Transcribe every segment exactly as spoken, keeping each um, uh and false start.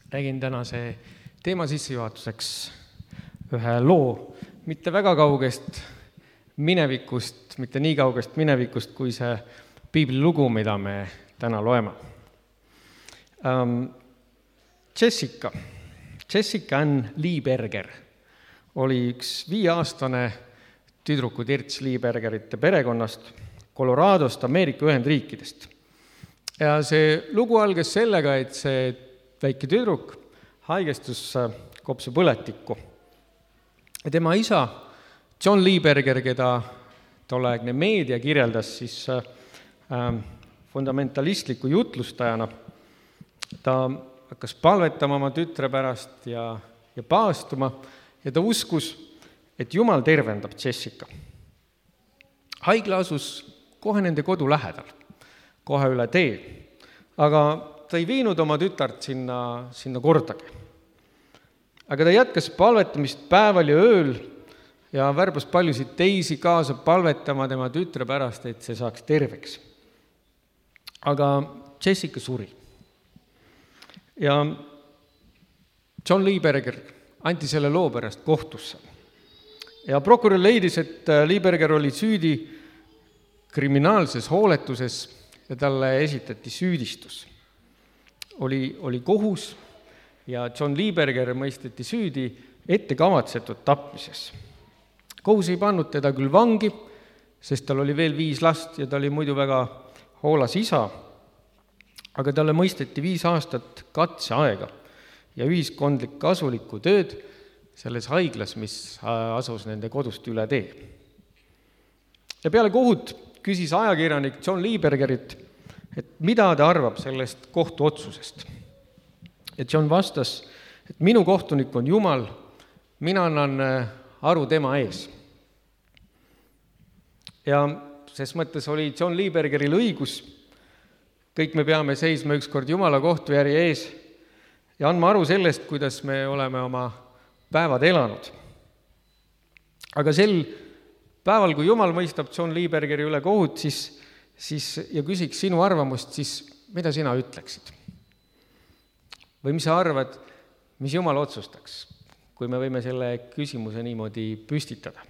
Räägin tänase teema sissejuhatuseks ühe loo, mitte väga kaugest minevikust, mitte nii kaugest minevikust, kui see piibli lugu, mida me täna loeme. Jessica, Jessica Ann Lieberger oli üks viieaastane tüdruku Tirts Liebergerite perekonnast, Coloradost, Ameerika Ühendriikidest. Ja see lugu algas sellega, et see väike tüdruk haigestus kopsupõletikku. Ja tema isa, John Lieberger, keda tolleaegne meedia kirjeldas siis äh, fundamentalistliku jutlustajana, ta hakkas palvetama oma tütre pärast ja, ja paastuma ja ta uskus, et Jumal tervendab Jessica. Haigla asus kohe nende kodu lähedal, kohe üle tee, aga ta ei viinud oma tütart sinna, sinna kordagi. Aga ta jätkas palvetamist päeval ja ööl ja värbas paljusid teisi kaasa palvetama tema tütre pärast, et see saaks terveks. Aga Jessica suri. Ja John Lieberger anti selle loo pärast kohtusse. Ja prokurör leidis, et Lieberger oli süüdi kriminaalses hooletuses ja talle esitati süüdistus. Oli, oli kohus ja John Lieberger mõisteti süüdi ettekavatsetud tapmises. Kohus ei pannud teda küll vangi, sest tal oli veel viis last ja ta oli muidu väga hoolas isa, aga talle mõisteti viis aastat katseaega ja ühiskondlik kasulikku tööd selles haiglas, mis asus nende kodust üle tee. Ja peale kohut küsis ajakirjanik John Liebergerit, et mida ta arvab sellest kohtuotsusest. Ja John vastas, et minu kohtunik on Jumal, mina annan aru tema ees. Ja ses mõttes oli John Liebergeril õigus, kõik me peame seisma ükskord Jumala kohtujärje ees ja andma aru sellest, kuidas me oleme oma päevad elanud. Aga sel päeval, kui Jumal mõistab John Liebergeri üle kohut, siis siis ja küsiks sinu arvamust, siis mida sina ütleksid? Või mis sa arvad, mis Jumal otsustaks, kui me võime selle küsimuse niimoodi püstitada?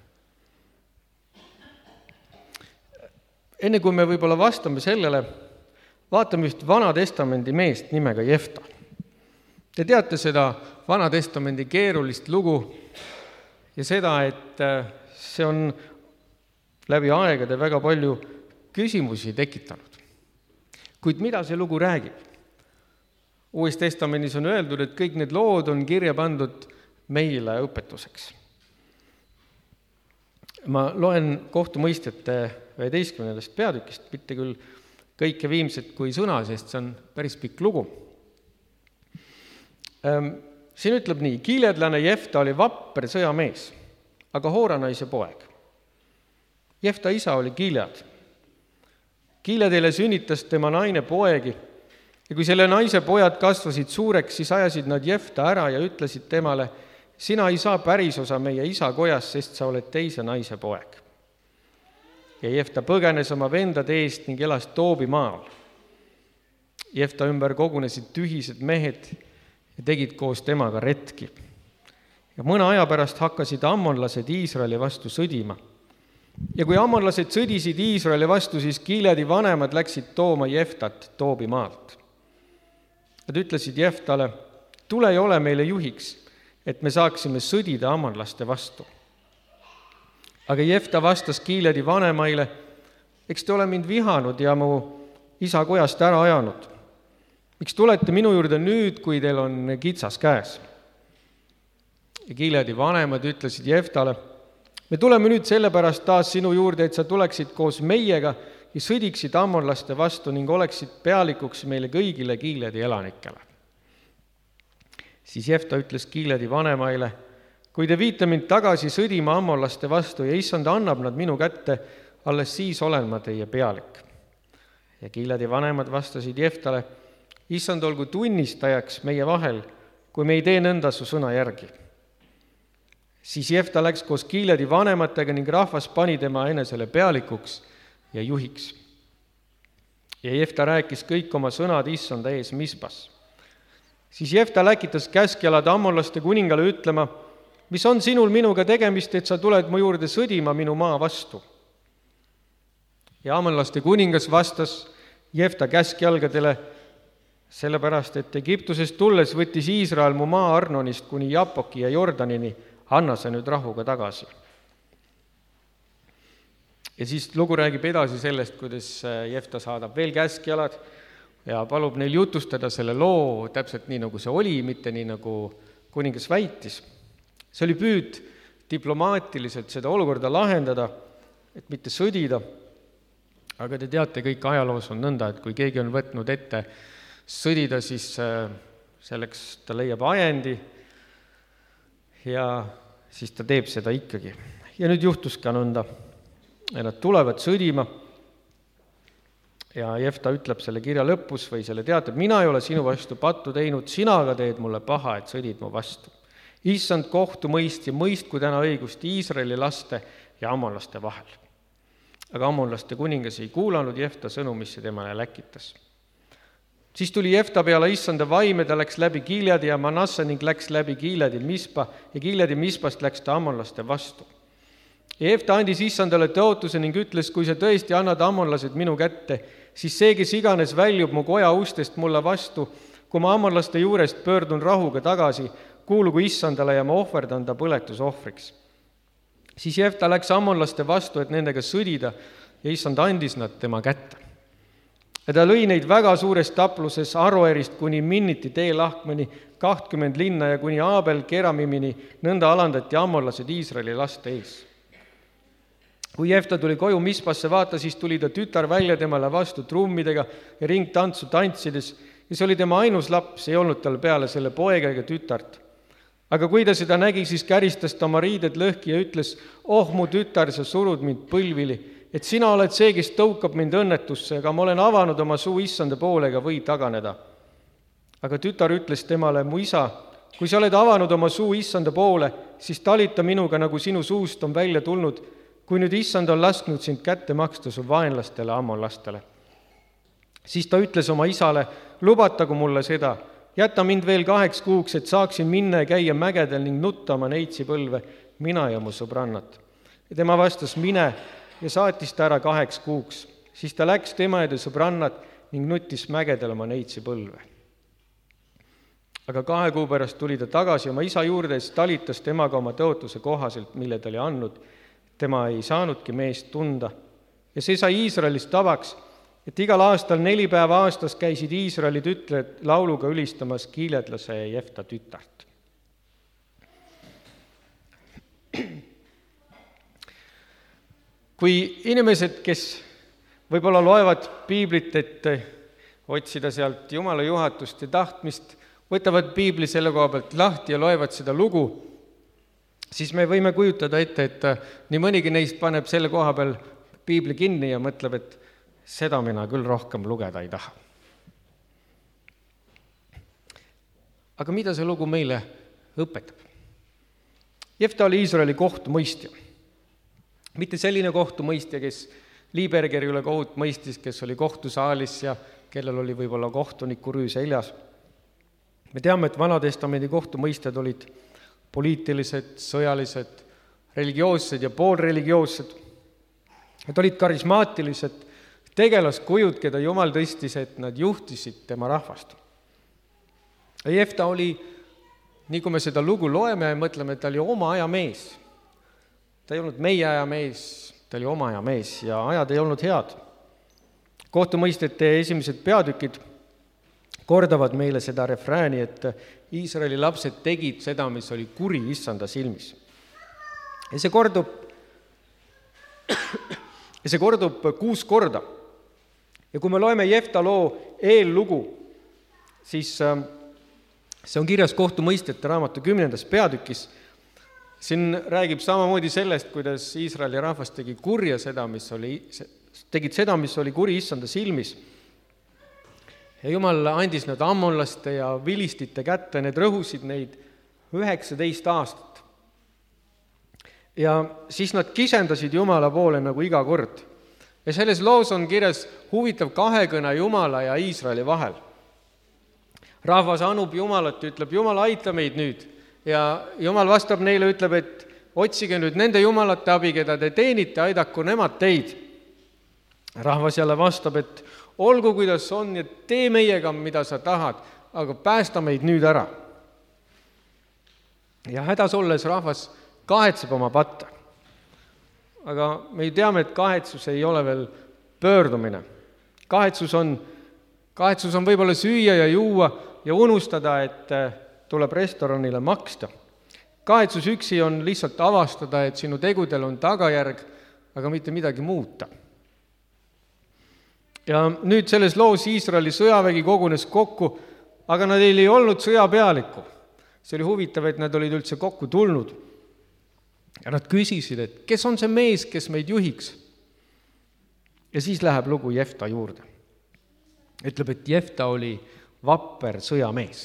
Enne kui me võib-olla vastame sellele, vaatame üht Vana Testamendi meest nimega Jefta. Te teate seda Vana Testamendi keerulist lugu ja seda, et see on läbi aegade väga palju küsimusi tekitanud. Kuid mida see lugu räägib? Uues testamendis on öeldud, et kõik need lood on kirja pandud meile õpetuseks. Ma loen kohtumõistjate üheteistkümnendast peatükist, mitte küll kõike viimset kui sõna, sest see on päris pikk lugu. Siin ütleb nii, Gileadlane Jefta oli vapper sõjamees, aga Hooranaise poeg. Jefta isa oli Gilead. Gileadile sünnitas tema naine poegi ja kui selle naise pojad kasvasid suureks, siis ajasid nad Jefta ära ja ütlesid temale, sina ei saa päris osa meie isa kojas, sest sa oled teise naise poeg. Ja Jefta põgenes oma vendade eest ning elas Toobi maal. Jefta ümber kogunesid tühised mehed ja tegid koos temaga retki. Ja mõne aja pärast hakkasid ammonlased Iisraeli vastu sõdima. Ja kui ammonlased sõdisid Iisraeli vastu, siis Gileadi vanemad läksid tooma Jeftat Toobi maalt. Nad ütlesid Jeftale, tule ja ole meile juhiks, et me saaksime sõdida ammonlaste vastu. Aga Jefta vastas Gileadi vanemaile, eks te ole mind vihanud ja mu isa kojast ära ajanud. Miks tulete minu juurde nüüd, kui teil on kitsas käes? Ja Gileadi vanemad ütlesid Jeftale, me tuleme nüüd sellepärast taas sinu juurde, et sa tuleksid koos meiega ja sõdiksid ammonlaste vastu ning oleksid pealikuks meile kõigile Gileadi elanikele. Siis Jefta ütles Gileadi vanemaile, kui te viite mind tagasi sõdima ammonlaste vastu ja issand annab nad minu kätte, alles siis olen ma teie pealik. Ja Gileadi vanemad vastasid Jeftale, issand olgu tunnistajaks meie vahel, kui me ei tee nõnda su sõna järgi. Siis Jefta läks koos Gileadi vanematega ning rahvas pani tema enesele pealikuks ja juhiks. Ja Jefta rääkis kõik oma sõnad issanda ees Mispas. Siis Jefta läkitas käskjalad ammonlaste kuningale ütlema, mis on sinul minuga tegemist, et sa tuled mu juurde sõdima minu maa vastu. Ja ammonlaste kuningas vastas Jefta käskjalgadele, sellepärast, et Egiptusest tulles võttis Iisrael mu maa Arnonist kuni Japoki ja Jordanini, anna see nüüd rahuga tagasi. Ja siis lugu räägib edasi sellest, kuidas Jefta saadab veel käskjalad ja palub neil jutustada selle loo täpselt nii, nagu see oli, mitte nii, nagu kuningas väitis. See oli püüd diplomaatiliselt seda olukorda lahendada, et mitte sõdida, aga te teate, kõik ajaloos on nõnda, et kui keegi on võtnud ette sõdida, siis selleks ta leiab ajendi ja siis ta teeb seda ikkagi. Ja nüüd juhtus ka nõnda. Ja nad tulevad sõdima ja Jefta ütleb selle kirja lõpus või selle teatab, mina ei ole sinu vastu pattu teinud, sina aga teed mulle paha, et sõdid mu vastu. Issand kohtu mõistja, mõistku täna õigust Iisraeli laste ja ammonlaste vahel. Aga ammonlaste kuningas ei kuulanud Jefta sõnu, mis see temale läkitas. Siis tuli Jefta peale issanda vaime, ta läks läbi Gileadi ja Manasse ning läks läbi Gileadi Mispa ja Gileadi Mispast läks ta ammonlaste vastu. Jefta andis issandale tõotuse ning ütles, kui sa tõesti annad ammonlased minu kätte, siis see, kes iganes väljub mu koja ustest mulle vastu, kui ma ammonlaste juurest pöördun rahuga tagasi, kuulugu issandale ja ma ohverdan ta põletusohvriks. Siis Jefta läks ammonlaste vastu, et nendega sõdida ja issand andis nad tema kätte. Ja ta lõi neid väga suures tapluses Aroerist kuni Minniti teelahkmeni, kahtkümmend linna ja kuni Aabel Keramimini, nõnda alandati ammonlased Iisraeli laste ees. Kui Jefta tuli koju Mispasse vaata, siis tuli ta tütar välja temale vastu trummidega ja ringtantsu tantsides ja see oli tema ainus laps, ei olnud tal peale selle poega ega tütart. Aga kui ta seda nägi, siis käristas ta oma riided lõhki ja ütles, oh mu tütar, sa surud mind põlvili, et sina oled see, kes tõukab mind õnnetusse, aga ma olen avanud oma suu issanda poole ega või taganeda. Aga tütar ütles temale, mu isa, kui sa oled avanud oma suu issanda poole, siis talita minuga, nagu sinu suust on välja tulnud, kui nüüd issand on lasknud sind kätte maksta su vaenlastele ammonlastele. Siis ta ütles oma isale, lubatagu mulle seda, jäta mind veel kaheks kuuks, et saaksin minna ja käia mägedel ning nutta oma neitsi põlve, mina ja mu sõbrannad. Ja tema vastas, mine ja saatis ta ära kaheks kuuks. Siis ta läks tema ja ta sõbrannad ning nuttis mägedel oma neitsi põlve. Aga kahe kuu pärast tuli ta tagasi oma isa juurde ja talitas temaga oma tõotuse kohaselt, mille ta oli andnud. Tema ei saanudki meest tunda. Ja see sai Iisraelis tavaks, et igal aastal neli päeva aastas käisid Iisraeli tütred lauluga ülistamas giiledlase Jefta tütart. Kui inimesed, kes võib-olla loevad piiblit, et otsida sealt Jumala juhatust ja tahtmist, võtavad piibli selle koha pealt lahti ja loevad seda lugu, siis me võime kujutada ette, et nii mõnigi neist paneb selle koha peal piibli kinni ja mõtleb, et seda mina küll rohkem lugeda ei taha. Aga mida see lugu meile õpetab? Jefta oli Iisraeli kohtumõistja. Mitte selline kohtumõistja, kes Liibergeri üle kohut mõistis, kes oli kohtusaalis ja kellel oli võib-olla kohtuniku rüü seljas. Me teame, et Vanatestamendi kohtumõistjad olid poliitilised, sõjalised, religioossed ja poolreligioossed. Nad olid karismaatilised tegelaskujud, keda Jumal tõstis, et nad juhtisid tema rahvast. Ja Jefta oli, nii kui me seda lugu loeme ja mõtleme, et ta oli oma aja mees. Ta ei olnud meie aja mees, ta oli oma aja mees ja ajad ei olnud head. Kohtumõistjate esimesed peatükid kordavad meile seda refrääni, et Iisraeli lapsed tegid seda, mis oli kuri issanda silmis. Ja see kordub, ja see kordub kuus korda. Ja kui me loeme Jefta loo eellugu, siis see on kirjas kohtumõistjate raamatu kümnendas peatükis. Siin räägib samamoodi sellest, kuidas Iisraeli rahvas tegi kurja seda, mis oli, tegid seda, mis oli kuri issanda silmis. Ja Jumal andis nad ammonlaste ja vilistite kätte, need rõhusid neid üheksateist aastat. Ja siis nad kisendasid Jumala poole nagu iga kord. Ja selles loos on kirjas huvitav kahekõne Jumala ja Iisraeli vahel. rahvas anub Jumalat, ütleb, Jumal, aita meid nüüd. Ja Jumal vastab neile, ütleb, et otsige nüüd nende jumalate abi, keda te teenite, aidaku nemad teid. Rahvas jälle vastab, et olgu, kuidas on, ja tee meiega, mida sa tahad, aga päästa meid nüüd ära. Ja hädas olles rahvas kahetseb oma patta. Aga me ju teame, et kahetsus ei ole veel pöördumine. Kahetsus on, kahetsus on võib-olla süüa ja juua ja unustada, et tuleb restoranile maksta. Kahetsus üksi on lihtsalt avastada, et sinu tegudel on tagajärg, aga mitte midagi muuta. Ja nüüd selles loos Iisraeli sõjavägi kogunes kokku, aga nad ei olnud sõjapealikku. See oli huvitav, et nad olid üldse kokku tulnud. Ja nad küsisid, et kes on see mees, kes meid juhiks? Ja siis läheb lugu Jefta juurde. Ütleb, et Jefta oli vapper sõjamees.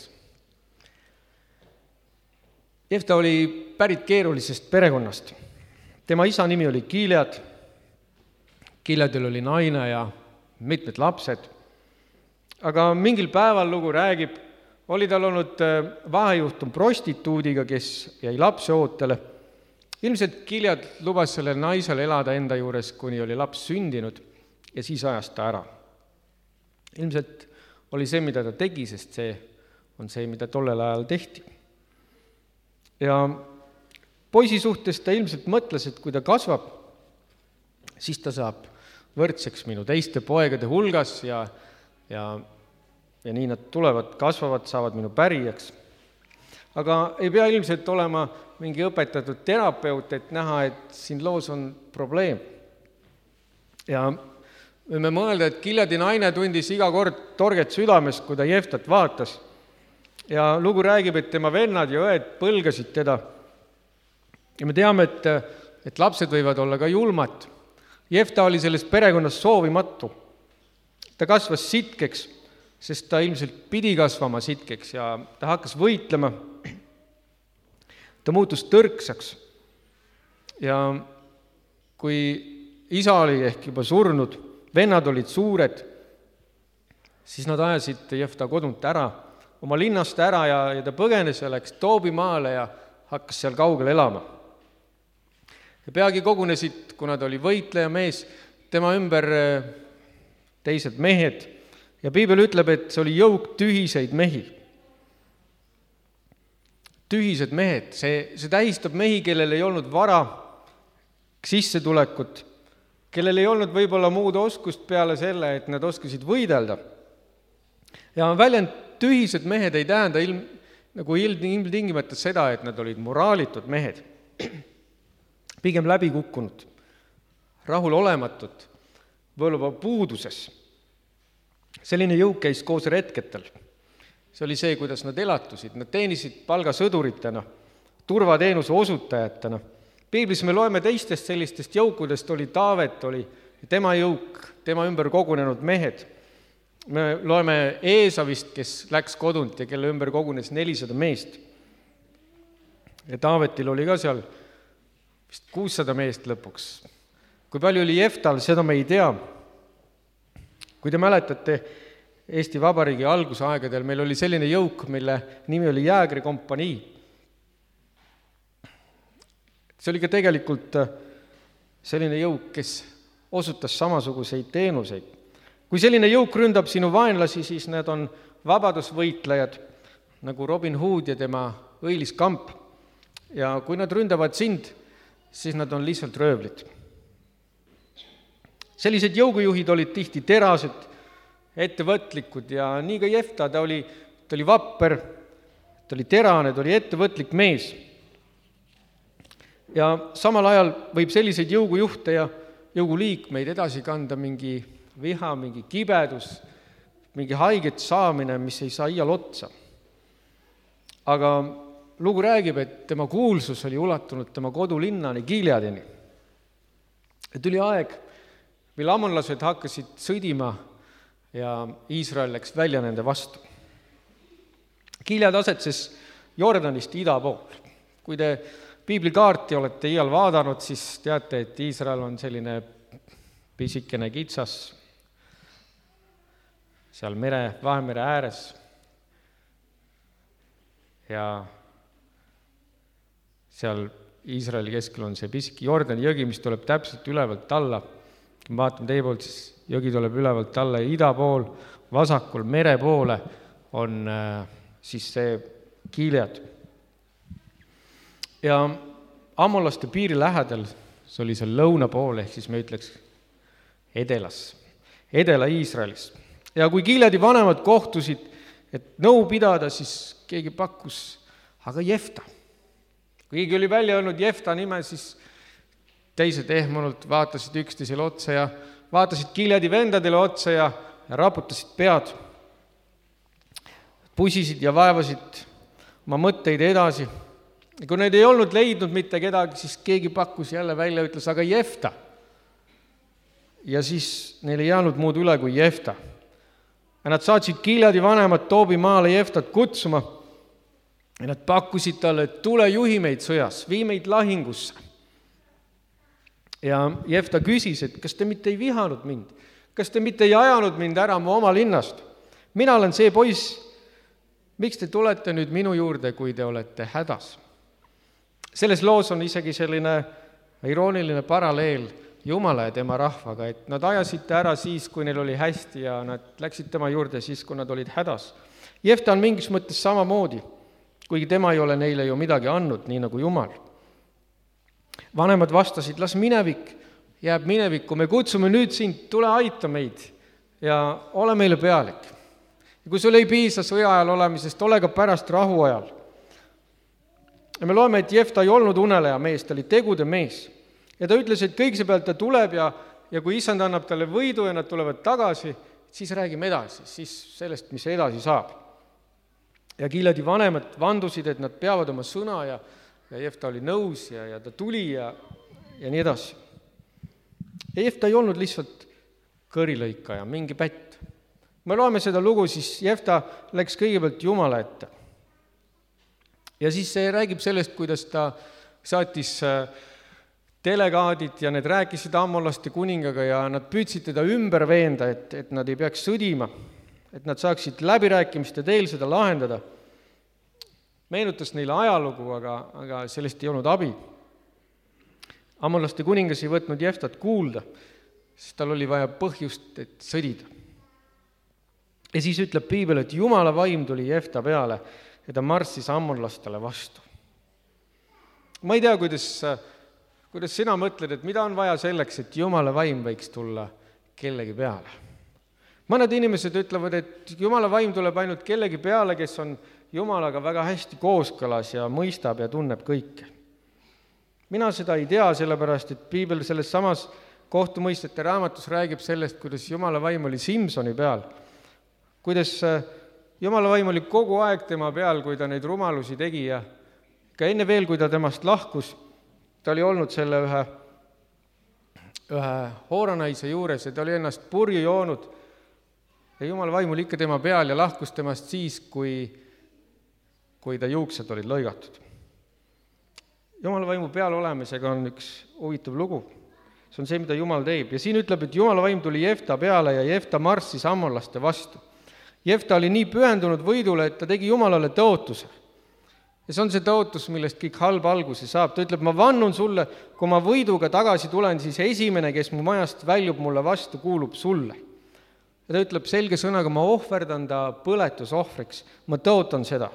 Jefta oli pärit keerulisest perekonnast. Tema isa nimi oli Gilead. Gileadil oli naine ja mitmed lapsed. Aga mingil päeval lugu räägib, oli tal olnud vahejuhtum prostituudiga, kes jäi lapse ootele. Ilmselt Gilead lubas sellele naisele elada enda juures, kuni oli laps sündinud, ja siis ajas ta ära. Ilmselt oli see, mida ta tegi, sest see on see, mida tollel ajal tehti. Ja poisi suhtes ta ilmselt mõtles, et kui ta kasvab, siis ta saab võrdseks minu teiste poegade hulgas ja, ja, ja nii nad tulevad, kasvavad, saavad minu pärijaks. Aga ei pea ilmselt olema mingi õpetatud terapeut, et näha, et siin loos on probleem. Ja võime mõelda, et Gileadi naine tundis iga kord torget südames, kui ta Jeftat vaatas. Ja lugu räägib, et tema vennad ja õed põlgasid teda. Ja me teame, et, et lapsed võivad olla ka julmad. Jefta oli selles perekonnas soovimatu. Ta kasvas sitkeks, sest ta ilmselt pidi kasvama sitkeks ja ta hakkas võitlema. Ta muutus tõrksaks ja kui isa oli ehk juba surnud, vennad olid suured, siis nad ajasid Jefta kodunt ära, oma linnast ära ja, ja ta põgenes ja läks Toobimaale ja hakkas seal kaugel elama. Ja peagi kogunesid, kuna ta oli võitleja mees, tema ümber teised mehed ja piibel ütleb, et see oli jõuk tühiseid mehi. Tühised mehed, see, see tähistab mehi, kellel ei olnud vara, sissetulekut, kellel ei olnud võib-olla muud oskust peale selle, et nad oskasid võidelda. Ja väljend tühised mehed ei tähenda ilm, nagu ilmtingimata seda, et nad olid moraalitud mehed. Pigem läbi kukkunud, rahul olematud, võib-olla puuduses. Selline jõuk käis koos retketel. See oli see, kuidas nad elatusid. Nad teenisid palgasõduritena, turvateenuse osutajatena. Piiblis me loeme teistest sellistest jõukudest, oli Taavet, oli tema jõuk, tema ümber kogunenud mehed. Me loeme Eesavist, kes läks kodunt ja kelle ümber kogunes nelisada meest. Ja Taavetil oli ka seal vist kuussada meest lõpuks. Kui palju oli Jeftal, seda me ei tea. Kui te mäletate, Eesti Vabariigi algusaegadel meil oli selline jõuk, mille nimi oli Jäägri kompanii. See oli ka tegelikult selline jõuk, kes osutas samasuguseid teenuseid. Kui selline jõuk ründab sinu vaenlasi, siis need on vabadusvõitlejad, nagu Robin Hood ja tema õilis kamp. Ja kui nad ründavad sind, siis nad on lihtsalt röövlid. Sellised jõugujuhid olid tihti terased, ettevõtlikud ja nii ka Jefta, ta oli, ta oli vapper, ta oli terane, ta oli ettevõtlik mees. Ja samal ajal võib selliseid jõugujuhte ja jõuguliikmeid edasi kanda mingi viha, mingi kibedus, mingi haiget saamine, mis ei saa iial otsa. Aga lugu räägib, et tema kuulsus oli ulatunud tema kodulinnani Gileadini. Et tuli aeg, mil ammonlased hakkasid sõdima ja Iisrael läks välja nende vastu. Gilead asetses Jordanist ida pool. Kui te piiblikaarti olete iial vaadanud, siis teate, et Iisrael on selline pisikene kitsas seal mere, Vahemere ääres. ja seal Iisraeli keskel on see pisik Jordani jõgi, mis tuleb täpselt ülevalt alla. Kui ma vaatan teie poolt, siis jõgi tuleb ülevalt alla ja ida pool, vasakul mere poole on siis see Gilead. Ja ammolaste piiri lähedal, see oli seal lõuna pool, ehk siis me ütleks edelas, edela Iisraelis. Ja kui Gileadi vanemad kohtusid, et nõu pidada, siis keegi pakkus, aga Jefta. Kui keegi oli välja öelnud Jefta nime, siis teised ehmunult vaatasid üksteisele otsa ja vaatasid Gileadi vendadele otsa ja, ja raputasid pead. Pusisid ja vaevasid oma mõtteid edasi. Ja kui need ei olnud leidnud mitte kedagi, siis keegi pakkus jälle välja ja ütles, aga Jefta. Ja siis neil ei jäänud muud üle kui Jefta. Ja nad saatsid Gileadi vanemad Toobi maale Jeftat kutsuma ja nad pakkusid talle, et tule juhi meid sõjas, vii meid lahingusse. Ja Jefta küsis, et kas te mitte ei vihanud mind? Kas te mitte ei ajanud mind ära mu oma linnast? Mina olen see poiss. Miks te tulete nüüd minu juurde, kui te olete hädas? Selles loos on isegi selline irooniline paralleel Jumala ja tema rahvaga, et nad ajasid ära siis, kui neil oli hästi ja nad läksid tema juurde siis, kui nad olid hädas. Jefta on mingis mõttes samamoodi, kuigi tema ei ole neile ju midagi andnud, nii nagu Jumal. Vanemad vastasid, las minevik jääb minevikku, me kutsume nüüd sind, tule aita meid ja ole meile pealik. Ja kui sul ei piisa sõja ajal olemisest, ole ka pärast rahu ajal. Ja me loeme, et Jefta ei olnud uneleja mees, ta oli tegude mees. Ja ta ütles, et kõigepealt ta tuleb ja, ja kui isand annab talle võidu ja nad tulevad tagasi, siis räägime edasi, siis sellest, mis edasi saab. Ja Gileadi vanemad vandusid, et nad peavad oma sõna ja, ja Jefta oli nõus ja, ja ta tuli ja, ja nii edasi. Ja Jefta ei olnud lihtsalt kõrilõikaja, mingi pätt. Me loeme seda lugu, siis Jefta läks kõigepealt Jumala ette. Ja siis see räägib sellest, kuidas ta saatis delegaadid ja need rääkisid ammolaste kuningaga ja nad püüdsid teda ümber veenda, et, et nad ei peaks sõdima, et nad saaksid läbirääkimiste teel seda lahendada. Meenutas neile ajalugu, aga, aga sellest ei olnud abi. Ammolaste kuningas ei võtnud Jeftat kuulda, sest tal oli vaja põhjust, et sõdida. Ja siis ütleb Piibel, et Jumala vaim tuli Jefta peale ja ta marssis ammolastele vastu. Ma ei tea, kuidas, kuidas sina mõtled, et mida on vaja selleks, et Jumala vaim võiks tulla kellegi peale. Mõned inimesed ütlevad, et Jumala vaim tuleb ainult kellegi peale, kes on Jumalaga väga hästi kooskõlas ja mõistab ja tunneb kõike. Mina seda ei tea, sellepärast, et Piibel selles samas kohtumõistete raamatus räägib sellest, kuidas Jumala vaim oli Simsoni peal, kuidas Jumala vaim oli kogu aeg tema peal, kui ta neid rumalusi tegi ja ka enne veel, kui ta temast lahkus, ta oli olnud selle ühe, ühe hooranaise juures ja ta oli ennast purju joonud ja Jumala vaim oli ikka tema peal ja lahkus temast siis, kui, kui ta juuksed olid lõigatud. Jumala vaimu peal olemisega on üks huvitav lugu. See on see, mida Jumal teeb. Ja siin ütleb, et Jumala vaim tuli Jefta peale ja Jefta marssis ammolaste vastu. Jefta oli nii pühendunud võidule, et ta tegi Jumalale tõotuse. Ja see on see tõotus, millest kõik halb alguse saab. Ta ütleb, ma vannun sulle, kui ma võiduga tagasi tulen, siis esimene, kes mu majast väljub mulle vastu, kuulub sulle. Ja ta ütleb selge sõnaga, ma ohverdan ta põletusohvriks, ma tõotan seda.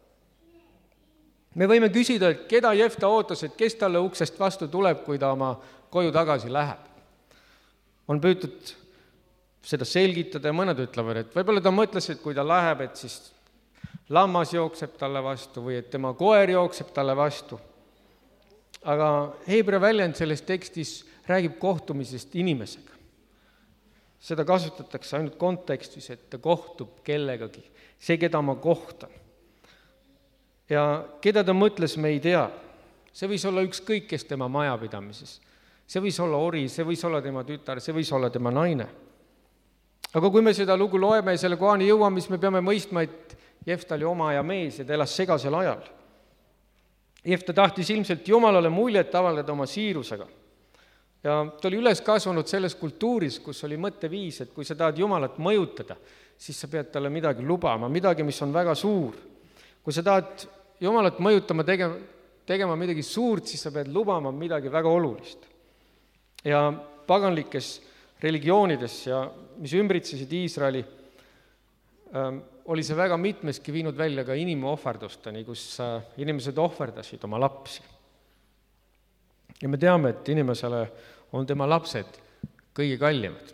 Me võime küsida, et keda Jefta ootas, et kes talle uksest vastu tuleb, kui ta oma koju tagasi läheb. On püütud seda selgitada ja mõned ütlevad, et võib-olla ta mõtles, et kui ta läheb, et siis lammas jookseb talle vastu või et tema koer jookseb talle vastu. Aga Heebrea väljend selles tekstis räägib kohtumisest inimesega. Seda kasutatakse ainult kontekstis, et ta kohtub kellegagi, see, keda ma kohtan. Ja keda ta mõtles, me ei tea. See võis olla ükskõik, kes tema majapidamises. See võis olla ori, see võis olla tema tütar, see võis olla tema naine. Aga kui me seda lugu loeme ja selle kohani jõuame, siis me peame mõistma, et Jefta oli oma aja mees ja ta elas segasel ajal. Jefta tahtis ilmselt Jumalale muljet avaldada oma siirusega. Ja ta oli üles kasvanud selles kultuuris, kus oli mõtteviis, et kui sa tahad Jumalat mõjutada, siis sa pead talle midagi lubama, midagi, mis on väga suur. Kui sa tahad Jumalat mõjutama tegema, tegema midagi suurt, siis sa pead lubama midagi väga olulist. Ja paganlikes religioonides, ja mis ümbritsesid Iisraeli, ähm, oli see väga mitmeski viinud välja ka inimohverdusteni, kus äh, inimesed ohverdasid oma lapsi. Ja me teame, et inimesele on tema lapsed kõige kallimad.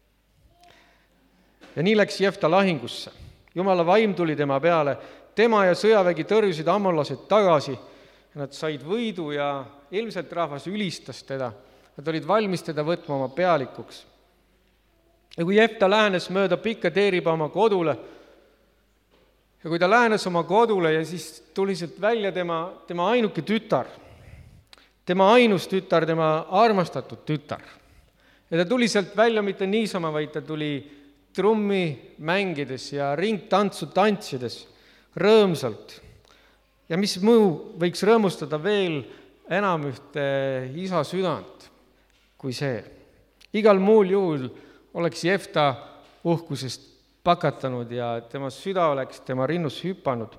Ja nii läks Jefta lahingusse. Jumala vaim tuli tema peale, tema ja sõjavägi tõrjusid ammonlased tagasi, ja nad said võidu ja ilmselt rahvas ülistas teda. Nad olid valmis teda võtma oma pealikuks. Ja kui Jefta lähenes mööda pikka teeriba oma kodule, ja kui ta lähenes oma kodule ja siis tuli sealt välja tema, tema ainuke tütar, tema ainus tütar, tema armastatud tütar. Ja ta tuli sealt välja mitte niisama, vaid ta tuli trummi mängides ja ringtantsu tantsides rõõmsalt. Ja mis muu võiks rõõmustada veel enam ühte isa südant kui see. Igal muul juhul oleks Jefta uhkusest pakatanud ja tema süda oleks tema rinnus hüpanud.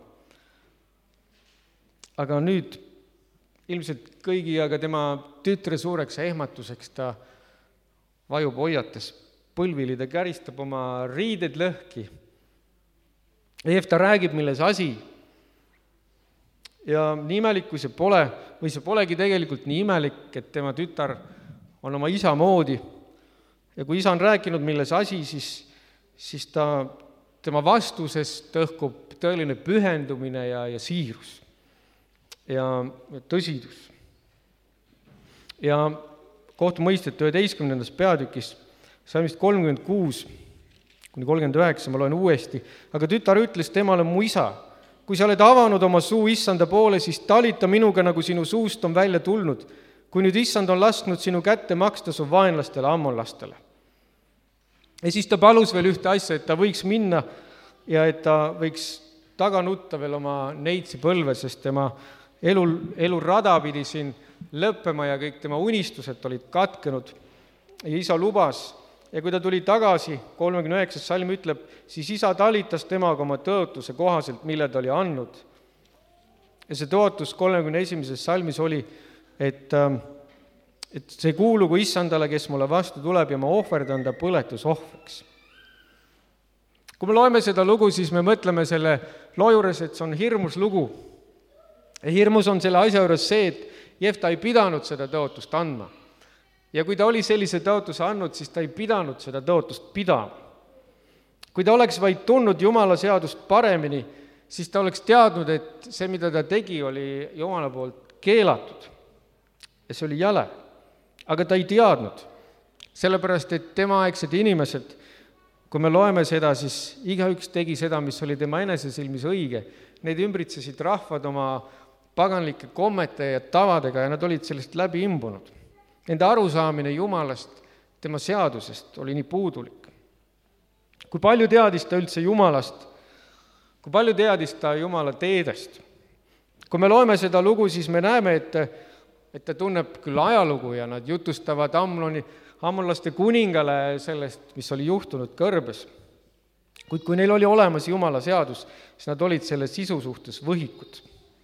Aga nüüd ilmselt kõigi, aga tema tütre suureks ehmatuseks ta vajub hoiates põlvili, ta käristab oma riided lõhki. Jefta räägib, milles asi. Ja nii imelik, kui see pole, või see polegi tegelikult nii imelik, et tema tütar on oma isa moodi. Ja kui isa on rääkinud, milles asi, siis, siis ta, tema vastuses tõhkub tõeline pühendumine ja, ja siirus ja tõsidus. Ja kohtumõistet üheteistkümnendas peatükis salmist kolmkümmend kuus kuni kolmkümmend üheksa, ma loen uuesti. Aga tütar ütles temale, mu isa, kui sa oled avanud oma suu issanda poole, siis talita minuga, nagu sinu suust on välja tulnud, kui nüüd issand on lasknud sinu kätte maksta su vaenlastele, ammonlastele. Ja siis ta palus veel ühte asja, et ta võiks minna ja et ta võiks taga nutta veel oma neitsi põlve, sest tema elu, elurada pidi siin lõppema ja kõik tema unistused olid katkenud. Ja isa lubas, ja kui ta tuli tagasi, kolmekümne üheksas salm ütleb, siis isa talitas temaga oma tõotuse kohaselt, mille ta oli andnud. Ja see tõotus kolmekümne esimeses salmis oli, et, et see kuulugu issandale, kes mulle vastu tuleb ja ma ohverdan ta põletusohvriks. Kui me loeme seda lugu, siis me mõtleme selle loo juures, et see on hirmus lugu. Ja hirmus on selle asja juures see, et Jefta ei pidanud seda tõotust andma. Ja kui ta oli sellise tõotuse andnud, siis ta ei pidanud seda tõotust pidama. Kui ta oleks vaid tundnud Jumala seadust paremini, siis ta oleks teadnud, et see, mida ta tegi, oli Jumala poolt keelatud. Ja see oli jäle. Aga ta ei teadnud, sellepärast, et tema aegsed inimesed, kui me loeme seda, siis igaüks tegi seda, mis oli tema enese silmis õige. Need ümbritsesid rahvad oma paganlike kommete ja tavadega ja nad olid sellest läbi imbunud. Nende arusaamine Jumalast, tema seadusest oli nii puudulik. Kui palju teadis ta üldse Jumalast, kui palju teadis ta Jumala teedest. Kui me loeme seda lugu, siis me näeme, et, et ta tunneb küll ajalugu ja nad jutustavad Amnoni, ammonlaste kuningale sellest, mis oli juhtunud kõrbes. Kuid kui neil oli olemas Jumala seadus, siis nad olid selle sisu suhtes võhikud.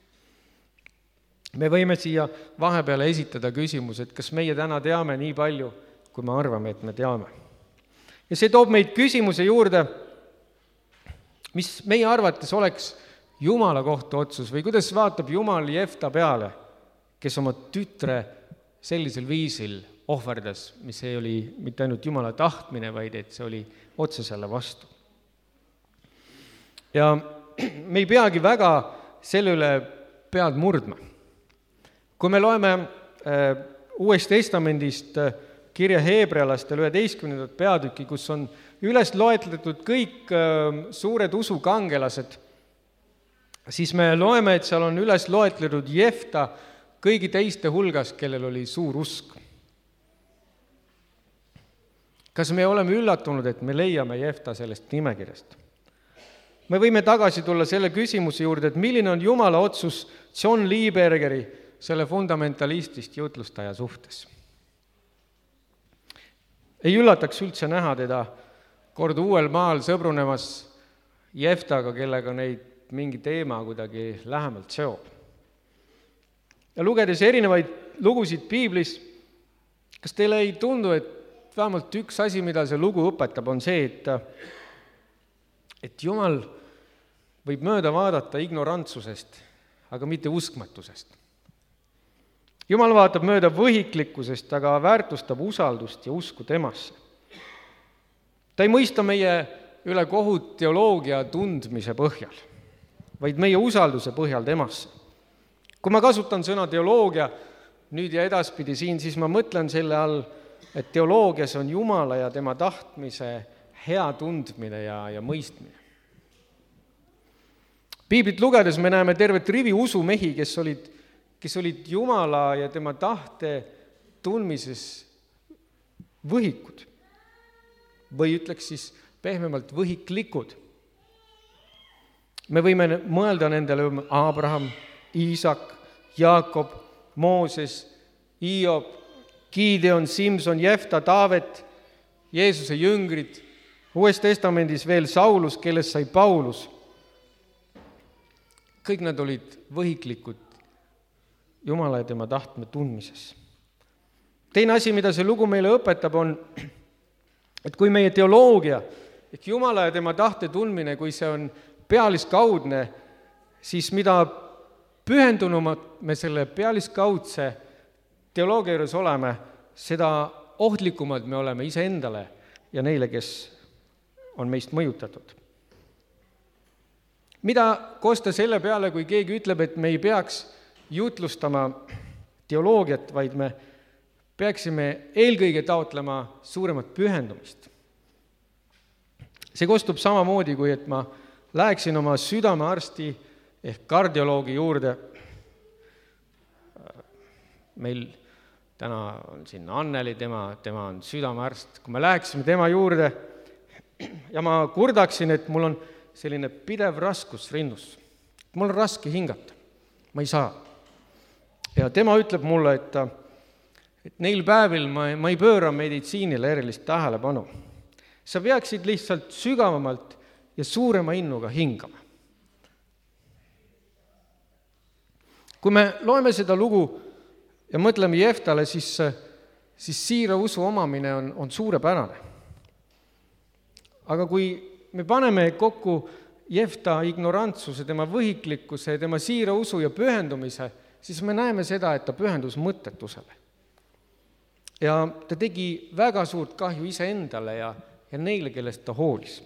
Me võime siia vahepeale esitada küsimus, et kas meie täna teame nii palju, kui me arvame, et me teame. Ja see toob meid küsimuse juurde, mis meie arvates oleks Jumala kohta otsus või kuidas vaatab Jumal Jefta peale, kes oma tütre sellisel viisil ohverdas, mis ei oli mitte ainult Jumala tahtmine, vaid et see oli otse selle vastu. Ja me ei peagi väga selle üle pead murdma. Kui me loeme äh, Uuest Testamendist äh, kirja heebrealastel üheteistkümnendat peatüki, kus on üles loetletud kõik äh, suured usukangelased, siis me loeme, et seal on üles loetletud Jefta kõigi teiste hulgas, kellel oli suur usk. Kas me oleme üllatunud, et me leiame Jefta sellest nimekirjast? Me võime tagasi tulla selle küsimuse juurde, et milline on Jumala otsus John Liebergeri, selle fundamentalistist jutlustaja suhtes. Ei üllataks üldse näha teda kord uuel maal sõbrunemas Jeftaga, kellega neid mingi teema kuidagi lähemalt seob. Ja lugedes erinevaid lugusid piiblis, kas teile ei tundu, et vähemalt üks asi, mida see lugu õpetab, on see, et, et Jumal võib mööda vaadata ignorantsusest, aga mitte uskmatusest. Jumal vaatab mööda võhiklikkusest, aga väärtustab usaldust ja usku temasse. Ta ei mõista meie üle kohut teoloogia tundmise põhjal, vaid meie usalduse põhjal temasse. Kui ma kasutan sõna teoloogia nüüd ja edaspidi siin, siis ma mõtlen selle all, et teoloogias on Jumala ja tema tahtmise hea tundmine ja, ja mõistmine. Piiblit lugedes me näeme tervet rivi usumehi, kes olid, kes olid Jumala ja tema tahte tundmises võhikud. Või ütleks siis pehmemalt võhiklikud. Me võime mõelda nendele Abraham, Iisak, Jaakob, Mooses, Hiob, Gideon, Simson, Jefta, Taavet, Jeesuse jüngrid, Uues Testamendis veel Saulus, kellest sai Paulus. Kõik nad olid võhiklikud Jumala ja tema tahtme tundmises. Teine asi, mida see lugu meile õpetab, on, et kui meie teoloogia, et Jumala ja tema tahte tundmine, kui see on pealiskaudne, siis mida pühendunumad me selle pealiskaudse teoloogia juures oleme, seda ohtlikumad me oleme iseendale ja neile, kes on meist mõjutatud. Mida kosta selle peale, kui keegi ütleb, et me ei peaks jutlustama teoloogiat, vaid me peaksime eelkõige taotlema suuremat pühendumist. See kostub samamoodi, kui et ma läheksin oma südamearsti ehk kardioloogi juurde. Meil täna on siin Anneli, tema, tema on südamearst. Kui me läheksime tema juurde ja ma kurdaksin, et mul on selline pidev raskus rinnus. Mul on raske hingata. Ma ei saa. Ja tema ütleb mulle, et, et neil päevil ma, ma ei pööra meditsiinile erilist tähelepanu. Sa peaksid lihtsalt sügavamalt ja suurema innuga hingama. Kui me loeme seda lugu ja mõtleme Jeftale, siis, siis siira usu omamine on, on suurepärane. Aga kui me paneme kokku Jefta ignorantsuse, tema võhiklikkuse, tema siira usu ja pühendumise, siis me näeme seda, et ta pühendus mõttetusele. Ja ta tegi väga suurt kahju iseendale ja, ja neile, kellest ta hoolis.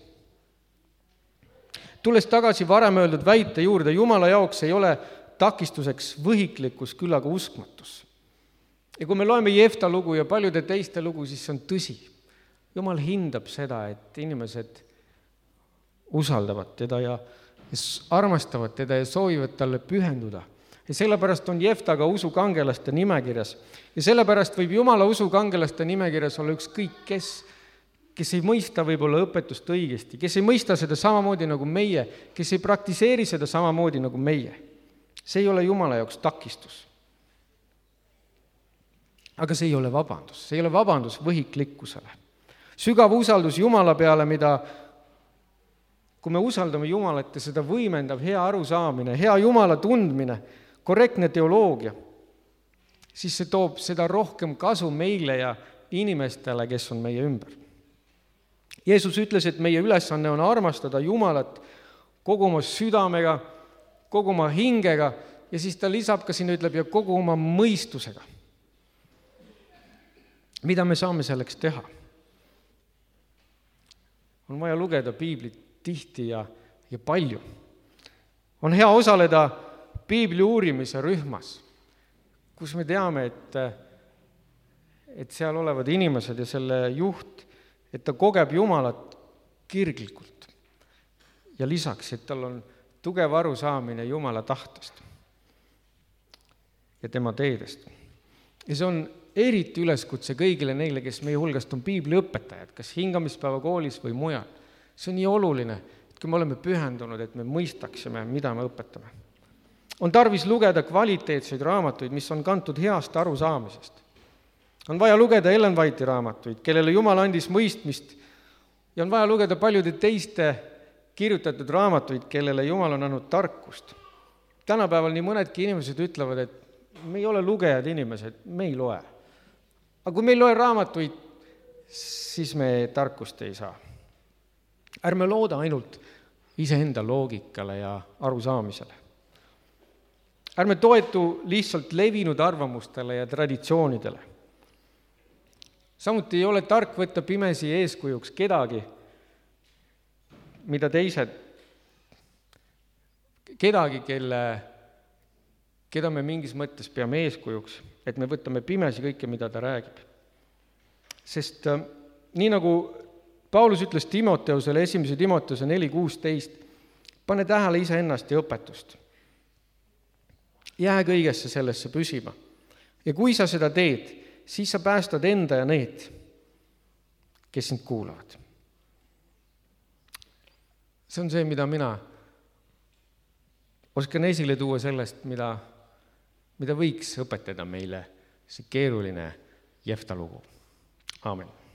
Tulles tagasi varem öeldud väite juurde, Jumala jaoks ei ole takistuseks võhiklikkus, küll aga uskmatus. Ja kui me loeme Jefta lugu ja paljude teiste lugu, siis see on tõsi. Jumal hindab seda, et inimesed usaldavad teda ja armastavad teda ja soovivad talle pühenduda. Ja sellepärast on Jefta ka usukangelaste nimekirjas. Ja sellepärast võib Jumala usukangelaste nimekirjas olla ükskõik kes, kes ei mõista võib-olla õpetust õigesti, kes ei mõista seda samamoodi nagu meie, kes ei praktiseeri seda samamoodi nagu meie. See ei ole Jumala jaoks takistus. Aga see ei ole vabandus. See ei ole vabandus võhiklikkusele. Sügav usaldus Jumala peale, mida kui me usaldame Jumalat ja seda võimendab hea arusaamine, hea Jumala tundmine, korrektne teoloogia, siis see toob seda rohkem kasu meile ja inimestele, kes on meie ümber. Jeesus ütles, et meie ülesanne on armastada Jumalat kogu oma südamega, kogu oma hingega ja siis ta lisab ka sinna, ütleb, ja kogu oma mõistusega. Mida me saame selleks teha? On vaja lugeda piiblit tihti ja, ja palju. On hea osaleda piibli uurimise rühmas, kus me teame, et, et seal olevad inimesed ja selle juht, et ta kogeb Jumalat kirglikult. Ja lisaks, et tal on tugev arusaamine Jumala tahtest ja tema teedest. Ja see on eriti üleskutse kõigile neile, kes meie hulgast on piibliõpetajad, kas hingamispäeva koolis või mujal. See on nii oluline, et kui me oleme pühendunud, et me mõistaksime, mida me õpetame. On tarvis lugeda kvaliteetseid raamatuid, mis on kantud heast arusaamisest. On vaja lugeda Ellen White'i raamatuid, kellele Jumal andis mõistmist ja on vaja lugeda paljude teiste kirjutatud raamatuid, kellele Jumal on andnud tarkust. Tänapäeval nii mõnedki inimesed ütlevad, et me ei ole lugejad inimesed, me ei loe. Aga kui me ei loe raamatuid, siis me tarkust ei saa. Ärme looda ainult iseenda loogikale ja arusaamisele. Ärme toetu lihtsalt levinud arvamustele ja traditsioonidele. Samuti ei ole tark võtta pimesi eeskujuks kedagi, mida teised, kedagi, kelle, keda me mingis mõttes peame eeskujuks, et me võtame pimesi kõike, mida ta räägib. Sest äh, nii nagu Paulus ütles Timoteusele, esimese Timoteuse neli kuusteist, pane tähele iseennast ja õpetust. Jää kõigesse sellesse püsima. Ja kui sa seda teed, siis sa päästad enda ja need, kes sind kuulavad. See on see, mida mina oskan esile tuua sellest, mida, mida võiks õpetada meile see keeruline Jefta lugu. Aamen.